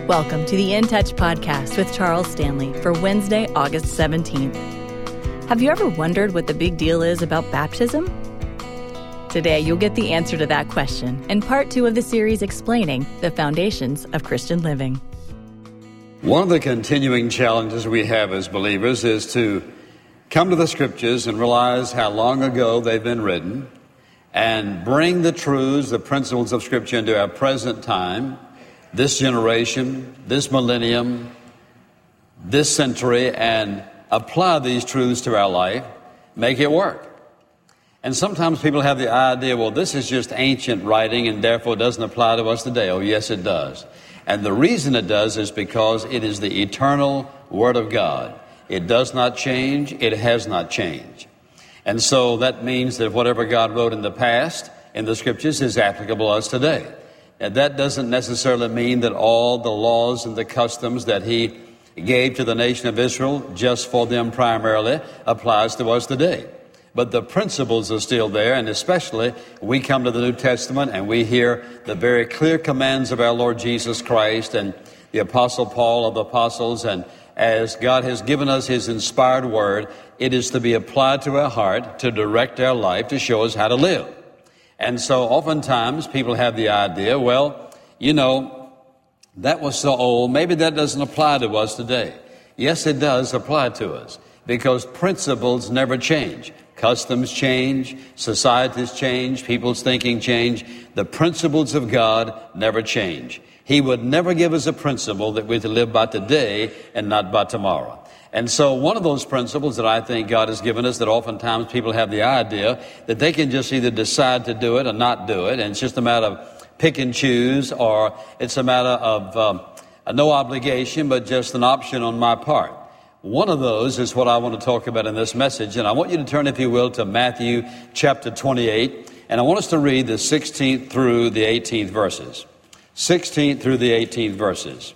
Welcome to the In Touch podcast with Charles Stanley for Wednesday, August 17th. Have you ever wondered what the big deal is about baptism? Today, you'll get the answer to that question in part 2 of the series explaining the foundations of Christian living. One of the continuing challenges we have as believers is to come to the Scriptures and realize how long ago they've been written and bring the truths, the principles of Scripture into our present time, this generation, this millennium, this century, and apply these truths to our life, make it work. And sometimes people have the idea, well, this is just ancient writing and therefore doesn't apply to us today. Oh, yes, it does. And the reason it does is because it is the eternal Word of God. It does not change. It has not changed. And so that means that whatever God wrote in the past in the Scriptures is applicable to us today. And that doesn't necessarily mean that all the laws and the customs that He gave to the nation of Israel just for them primarily applies to us today. But the principles are still there, and especially we come to the New Testament and we hear the very clear commands of our Lord Jesus Christ and the Apostle Paul of the Apostles, and as God has given us His inspired Word, it is to be applied to our heart, to direct our life, to show us how to live. And so oftentimes people have the idea, well, that was so old, maybe that doesn't apply to us today. Yes, it does apply to us because principles never change. Customs change, societies change, people's thinking change. The principles of God never change. He would never give us a principle that we're to live by today and not by tomorrow. And so one of those principles that I think God has given us that oftentimes people have the idea that they can just either decide to do it or not do it, and it's just a matter of pick and choose, or it's a matter of no obligation but just an option on my part. One of those is what I want to talk about in this message, and I want you to turn, if you will, to Matthew chapter 28, and I want us to read the 16th through the 18th verses. 16th through the 18th verses.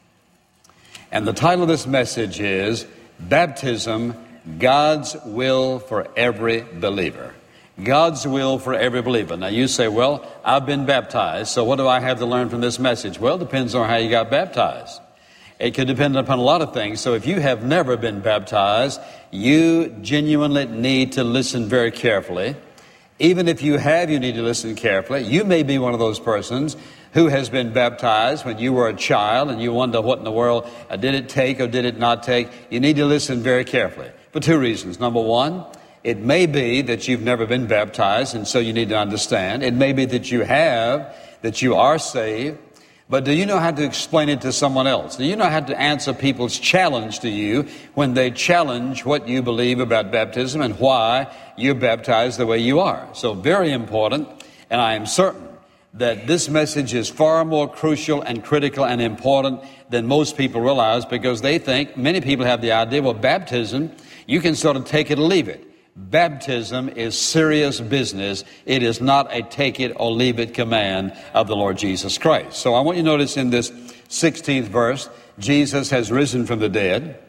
And the title of this message is Baptism, God's Will for Every Believer. God's will for every believer. Now you say, well, I've been baptized, so what do I have to learn from this message? Well, it depends on how you got baptized. It could depend upon a lot of things. So if you have never been baptized, you genuinely need to listen very carefully. Even if you have, you need to listen carefully. You may be one of those persons who has been baptized when you were a child and you wonder what in the world did it take or did it not take. You need to listen very carefully for 2 reasons. Number one, it may be that you've never been baptized, and so you need to understand. It may be that you have, that you are saved. But do you know how to explain it to someone else? Do you know how to answer people's challenge to you when they challenge what you believe about baptism and why you're baptized the way you are? So very important, and I am certain that this message is far more crucial and critical and important than most people realize, because they think, many people have the idea, well, baptism, you can sort of take it or leave it. Baptism is serious business. It is not a take it or leave it command of the Lord Jesus Christ. So I want you to notice in this 16th verse, Jesus has risen from the dead.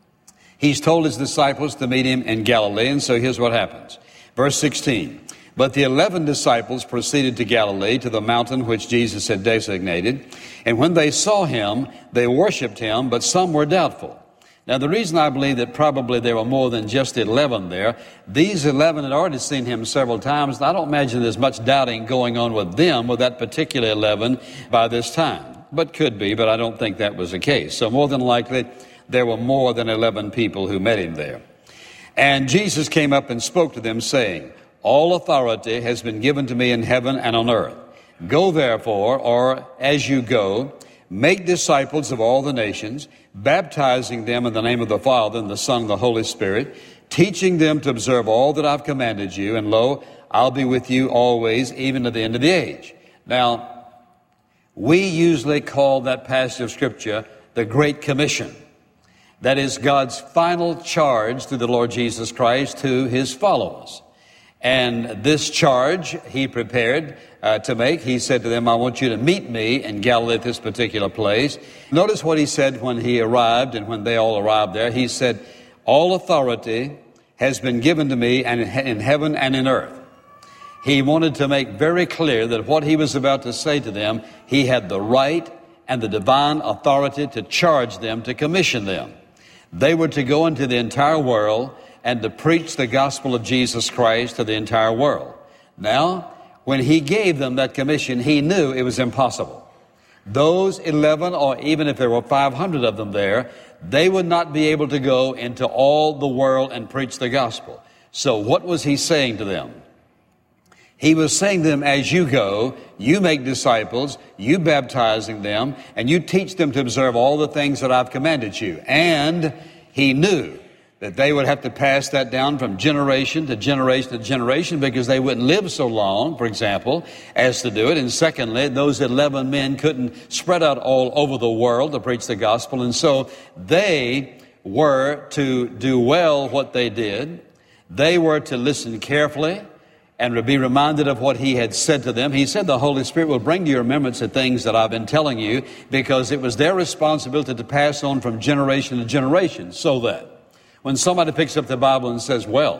He's told His disciples to meet Him in Galilee, and so here's what happens. Verse 16, but the 11 disciples proceeded to Galilee, to the mountain which Jesus had designated. And when they saw Him, they worshipped Him, but some were doubtful. Now, the reason I believe that probably there were more than just 11 there, these 11 had already seen Him several times. I don't imagine there's much doubting going on with them, with that particular 11 by this time. But could be, but I don't think that was the case. So more than likely, there were more than 11 people who met Him there. And Jesus came up and spoke to them, saying, all authority has been given to me in heaven and on earth. Go therefore, or as you go, make disciples of all the nations, baptizing them in the name of the Father and the Son and the Holy Spirit, teaching them to observe all that I've commanded you, and lo, I'll be with you always, even to the end of the age. Now, we usually call that passage of Scripture the Great Commission. That is God's final charge through the Lord Jesus Christ to His followers. And this charge He prepared to make. He said to them, I want you to meet me in Galilee at this particular place. Notice what He said when He arrived and when they all arrived there. He said, all authority has been given to me and in heaven and in earth. He wanted to make very clear that what He was about to say to them, He had the right and the divine authority to charge them, to commission them. They were to go into the entire world and to preach the gospel of Jesus Christ to the entire world. Now, when he gave them that commission, he knew it was impossible. Those 11, or even if there were 500 of them there, they would not be able to go into all the world and preach the gospel. So what was he saying to them? He was saying to them, as you go, you make disciples, you baptizing them, and you teach them to observe all the things that I've commanded you. And he knew that they would have to pass that down from generation to generation to generation because they wouldn't live so long, for example, as to do it. And secondly, those 11 men couldn't spread out all over the world to preach the gospel. And so they were to do well what they did. They were to listen carefully and to be reminded of what he had said to them. He said the Holy Spirit will bring to your remembrance the things that I've been telling you, because it was their responsibility to pass on from generation to generation, so that when somebody picks up the Bible and says, well,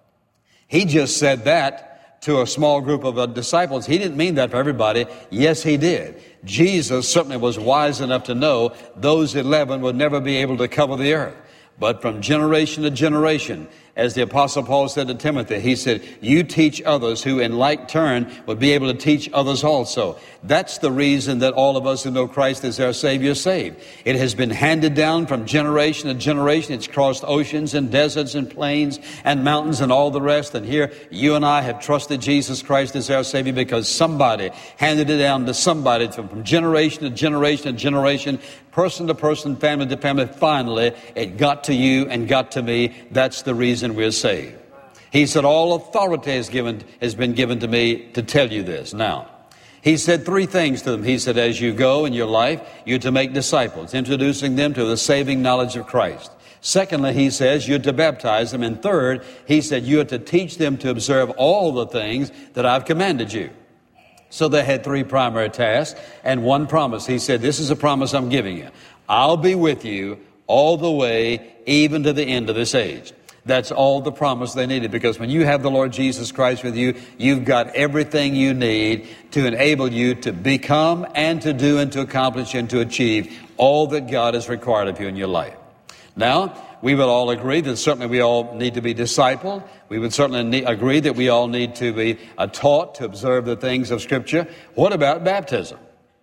he just said that to a small group of disciples, he didn't mean that for everybody. Yes, he did. Jesus certainly was wise enough to know those 11 would never be able to cover the earth. But from generation to generation, as the Apostle Paul said to Timothy, he said, you teach others who in like turn would be able to teach others also. That's the reason that all of us who know Christ as our Savior saved. It has been handed down from generation to generation. It's crossed oceans and deserts and plains and mountains and all the rest. And here you and I have trusted Jesus Christ as our Savior because somebody handed it down to somebody from generation to generation to generation, person to person, family to family. Finally, it got to you and got to me. That's the reason we're saved. He said, all authority has been given to me to tell you this. Now, he said three things to them. He said, as you go in your life, you're to make disciples, introducing them to the saving knowledge of Christ. Secondly, he says, you're to baptize them. And third, he said, you're to teach them to observe all the things that I've commanded you. So they had three primary tasks and one promise. He said, this is a promise I'm giving you. I'll be with you all the way, even to the end of this age. That's all the promise they needed, because when you have the Lord Jesus Christ with you, you've got everything you need to enable you to become and to do and to accomplish and to achieve all that God has required of you in your life. Now, we will all agree that certainly we all need to be discipled. We would certainly agree that we all need to be taught to observe the things of Scripture. What about baptism?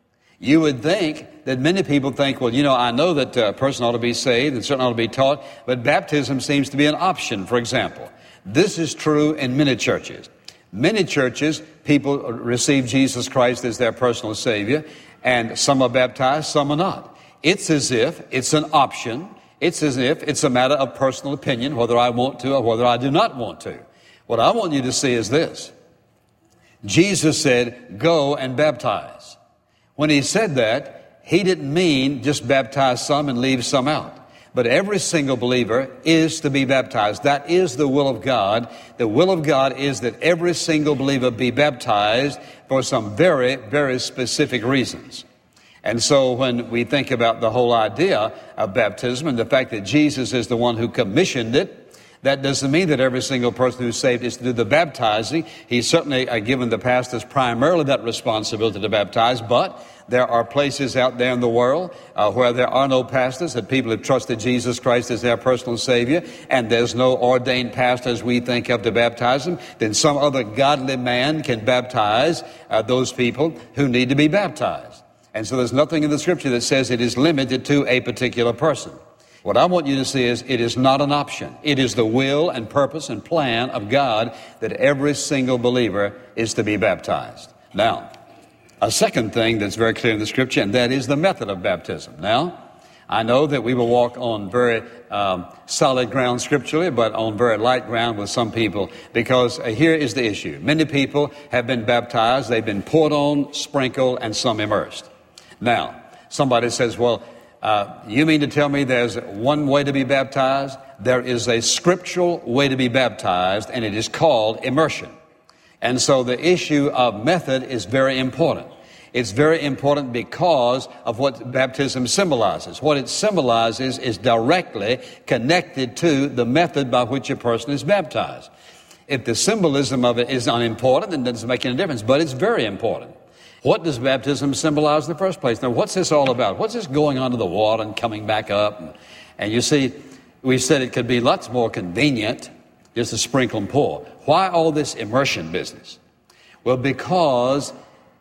You would think that many people think, well, I know that a person ought to be saved and certainly ought to be taught, but baptism seems to be an option, for example. This is true in many churches. Many churches, people receive Jesus Christ as their personal Savior, and some are baptized, some are not. It's as if it's an option. It's as if it's a matter of personal opinion, whether I want to or whether I do not want to. What I want you to see is this. Jesus said, go and baptize. When he said that, he didn't mean just baptize some and leave some out. But every single believer is to be baptized. That is the will of God. The will of God is that every single believer be baptized for some very, very specific reasons. And so when we think about the whole idea of baptism and the fact that Jesus is the one who commissioned it, that doesn't mean that every single person who's saved is to do the baptizing. He's certainly given the pastors primarily that responsibility to baptize, but there are places out there in the world where there are no pastors, that people have trusted Jesus Christ as their personal Savior, and there's no ordained pastor as we think of to baptize them. Then some other godly man can baptize those people who need to be baptized. And so there's nothing in the Scripture that says it is limited to a particular person. What I want you to see is it is not an option. It is the will and purpose and plan of God that every single believer is to be baptized. Now, a second thing that's very clear in the Scripture, and that is the method of baptism. Now, I know that we will walk on very solid ground scripturally, but on very light ground with some people, because here is the issue. Many people have been baptized, they've been poured on, sprinkled, and some immersed. Now, somebody says, well, you mean to tell me there's one way to be baptized? There is a scriptural way to be baptized, and it is called immersion. And so the issue of method is very important. It's very important because of what baptism symbolizes. What it symbolizes is directly connected to the method by which a person is baptized. If the symbolism of it is unimportant, then it doesn't make any difference, but it's very important. What does baptism symbolize in the first place? Now, what's this all about? What's this going under the water and coming back up? And you see, we said it could be lots more convenient just to sprinkle and pour. Why all this immersion business? Well, because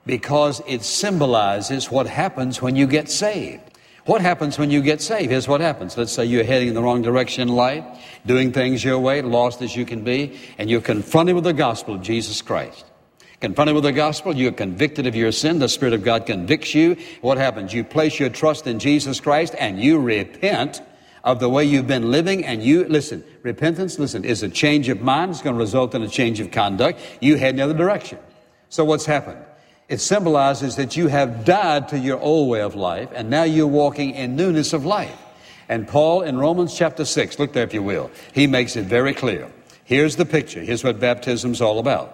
it symbolizes what happens when you get saved. What happens when you get saved? Here's what happens. Let's say you're heading in the wrong direction in life, doing things your way, lost as you can be, and you're confronted with the gospel of Jesus Christ. Confronted with the gospel, you're convicted of your sin. The Spirit of God convicts you. What happens? You place your trust in Jesus Christ and you repent of the way you've been living. And repentance, is a change of mind. It's going to result in a change of conduct. You head in the other direction. So what's happened? It symbolizes that you have died to your old way of life and now you're walking in newness of life. And Paul in Romans chapter 6, look there if you will, he makes it very clear. Here's the picture. Here's what baptism's all about.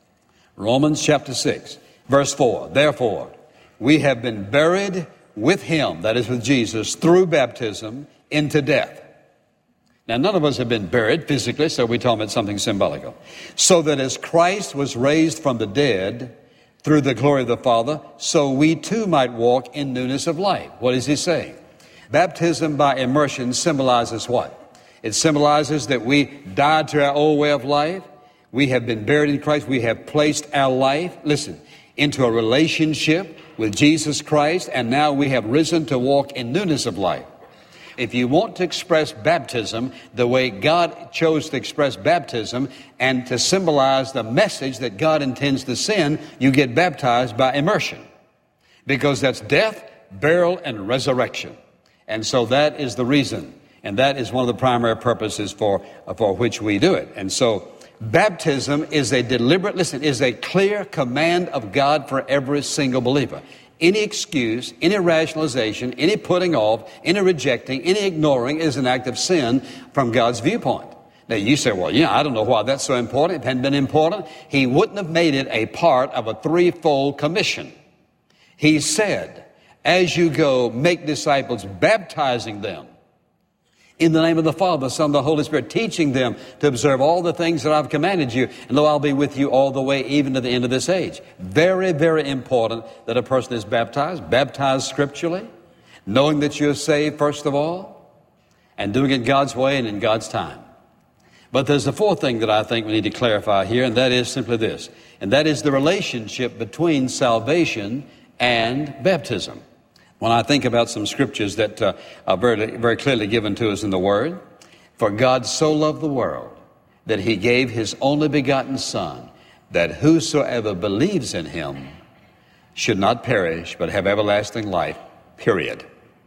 Romans chapter 6, verse 4. Therefore, we have been buried with him, that is with Jesus, through baptism into death. Now, none of us have been buried physically, so we're talking about something symbolical. So that as Christ was raised from the dead through the glory of the Father, so we too might walk in newness of life. What is he saying? Baptism by immersion symbolizes what? It symbolizes that we died to our old way of life. We have been buried in Christ. We have placed our life, into a relationship with Jesus Christ, and now we have risen to walk in newness of life. If you want to express baptism the way God chose to express baptism and to symbolize the message that God intends to send, you get baptized by immersion. Because that's death, burial, and resurrection. And so that is the reason. And that is one of the primary purposes for which we do it. And so baptism is is a clear command of God for every single believer. Any excuse, any rationalization, any putting off, any rejecting, any ignoring is an act of sin from God's viewpoint. Now you say, well, I don't know why that's so important. If it hadn't been important, he wouldn't have made it a part of a threefold commission. He said, as you go, make disciples, baptizing them in the name of the Father, the Son, and the Holy Spirit, teaching them to observe all the things that I've commanded you. And lo, I'll be with you all the way, even to the end of this age. Very, very important that a person is baptized scripturally, knowing that you're saved, first of all, and doing it God's way and in God's time. But there's a fourth thing that I think we need to clarify here, and that is simply this. And that is the relationship between salvation and baptism. When I think about some scriptures that are very, very clearly given to us in the Word, for God so loved the world that he gave his only begotten Son, that whosoever believes in him should not perish, but have everlasting life, period.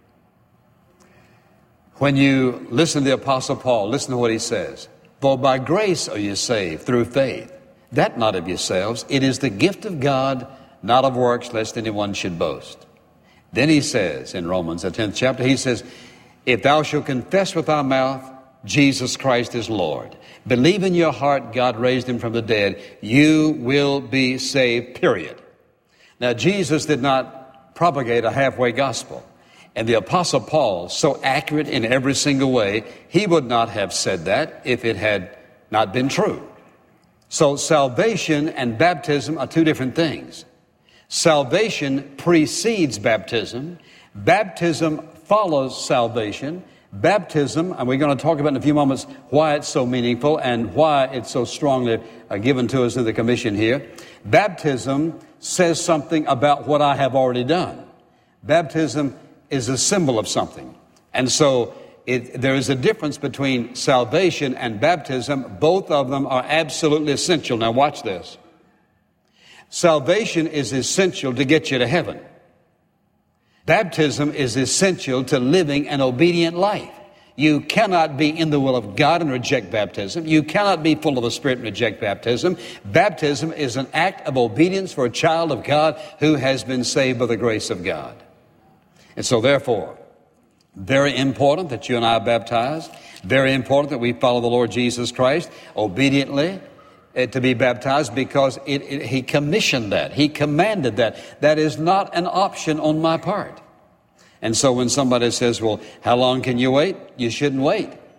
When you listen to the Apostle Paul, listen to what he says. For by grace are you saved through faith, that not of yourselves. It is the gift of God, not of works, lest anyone should boast. Then he says in Romans, the 10th chapter, he says, if thou shalt confess with thy mouth Jesus Christ is Lord, believe in your heart God raised him from the dead, you will be saved, period. Now, Jesus did not propagate a halfway gospel. And the Apostle Paul, so accurate in every single way, he would not have said that if it had not been true. So salvation and baptism are two different things. Salvation precedes baptism. Baptism follows salvation. Baptism, and we're going to talk about in a few moments why it's so meaningful and why it's so strongly given to us in the commission here. Baptism says something about what I have already done. Baptism is a symbol of something. And so there is a difference between salvation and baptism. Both of them are absolutely essential. Now watch this. Salvation is essential to get you to heaven. Baptism is essential to living an obedient life. You cannot be in the will of God and reject baptism. You cannot be full of the Spirit and reject baptism. Baptism is an act of obedience for a child of God who has been saved by the grace of God. And so therefore, very important that you and I are baptized. Very important that we follow the Lord Jesus Christ obediently to be baptized, because he commissioned that. He commanded that. That is not an option on my part. And so when somebody says, well, how long can you wait? You shouldn't wait.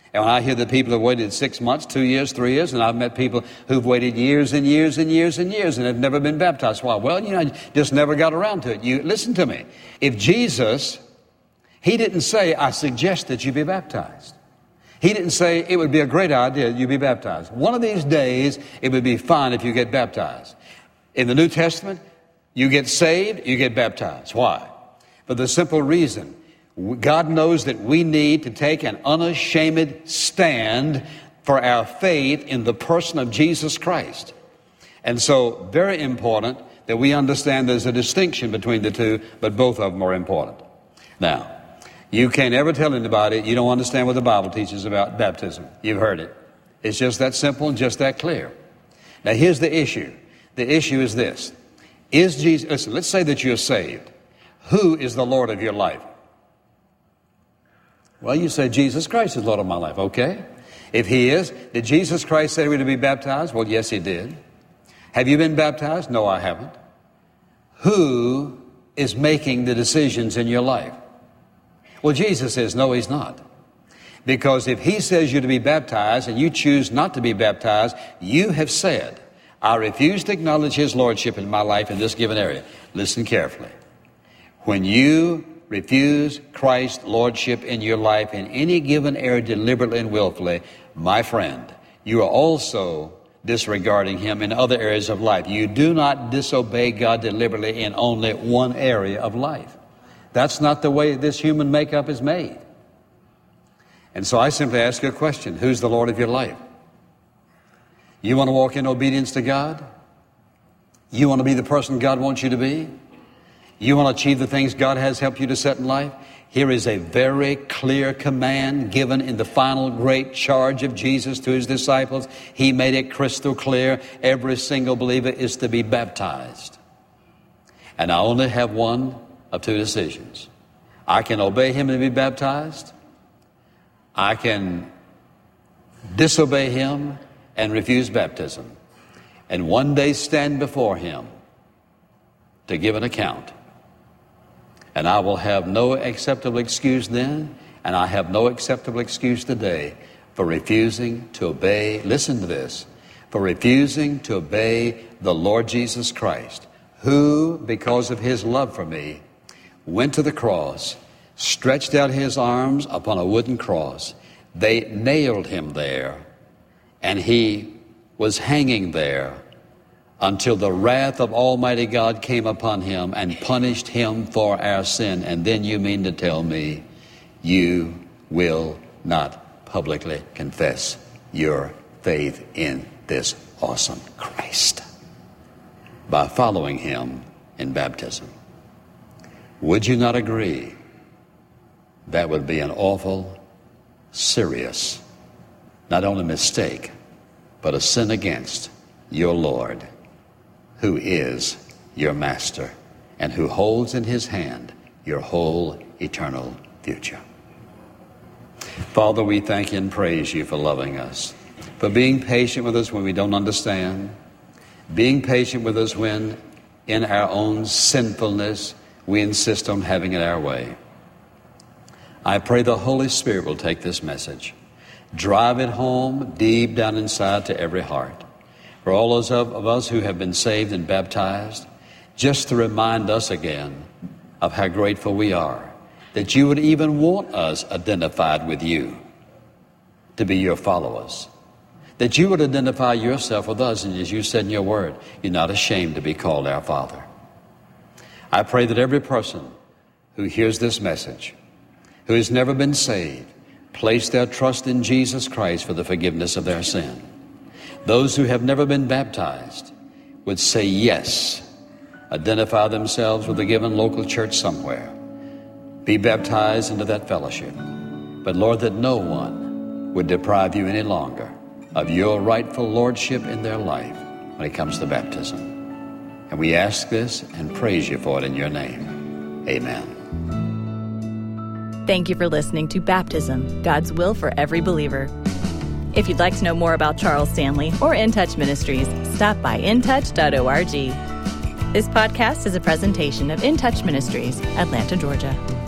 And when I hear that people have waited 6 months, 2 years, 3 years, and I've met people who've waited years and years and years and years and have never been baptized. Why? Well, just never got around to it. You listen to me. If Jesus, he didn't say, I suggest that you be baptized. He didn't say it would be a great idea you be baptized. One of these days, it would be fine if you get baptized. In the New Testament, you get saved, you get baptized. Why? For the simple reason, God knows that we need to take an unashamed stand for our faith in the person of Jesus Christ. And so, very important that we understand there's a distinction between the two, but both of them are important. Now, you can't ever tell anybody you don't understand what the Bible teaches about baptism. You've heard it. It's just that simple and just that clear. Now, here's the issue. The issue is this. Is Jesus, listen, let's say that you're saved. Who is the Lord of your life? Well, you say Jesus Christ is Lord of my life. Okay. If he is, did Jesus Christ say we're to be baptized? Well, yes, he did. Have you been baptized? No, I haven't. Who is making the decisions in your life? Well, Jesus says, no, he's not. Because if he says you're to be baptized and you choose not to be baptized, you have said, I refuse to acknowledge his lordship in my life in this given area. Listen carefully. When you refuse Christ's lordship in your life in any given area deliberately and willfully, my friend, you are also disregarding him in other areas of life. You do not disobey God deliberately in only one area of life. That's not the way this human makeup is made. And so I simply ask you a question. Who's the Lord of your life? You want to walk in obedience to God? You want to be the person God wants you to be? You want to achieve the things God has helped you to set in life? Here is a very clear command given in the final great charge of Jesus to his disciples. He made it crystal clear. Every single believer is to be baptized. And I only have one of two decisions. I can obey him and be baptized. I can disobey him and refuse baptism. And one day stand before him to give an account. And I will have no acceptable excuse then, and I have no acceptable excuse today for refusing to obey, listen to this, for refusing to obey the Lord Jesus Christ, who, because of his love for me, went to the cross, stretched out his arms upon a wooden cross. They nailed him there, and he was hanging there until the wrath of Almighty God came upon him and punished him for our sin. And then you mean to tell me you will not publicly confess your faith in this awesome Christ by following him in baptism? Would you not agree that would be an awful, serious, not only mistake, but a sin against your Lord, who is your master and who holds in his hand your whole eternal future? Father, we thank you and praise you for loving us, for being patient with us when we don't understand, being patient with us when in our own sinfulness we insist on having it our way. I pray the Holy Spirit will take this message, drive it home deep down inside to every heart. For all those of us who have been saved and baptized, just to remind us again of how grateful we are that you would even want us identified with you, to be your followers, that you would identify yourself with us, and as you said in your word, you're not ashamed to be called our Father. I pray that every person who hears this message, who has never been saved, place their trust in Jesus Christ for the forgiveness of their sin. Those who have never been baptized would say yes, identify themselves with a given local church somewhere, be baptized into that fellowship. But Lord, that no one would deprive you any longer of your rightful lordship in their life when it comes to baptism. And we ask this and praise you for it in your name. Amen. Thank you for listening to Baptism, God's Will for Every Believer. If you'd like to know more about Charles Stanley or In Touch Ministries, stop by intouch.org. This podcast is a presentation of In Touch Ministries, Atlanta, Georgia.